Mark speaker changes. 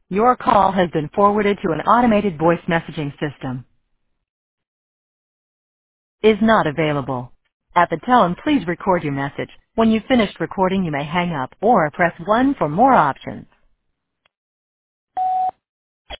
Speaker 1: Your call has been forwarded to an automated voice messaging system. Is not available. At the tone, please record your message. When you've finished recording, you may hang up or press 1 for more options.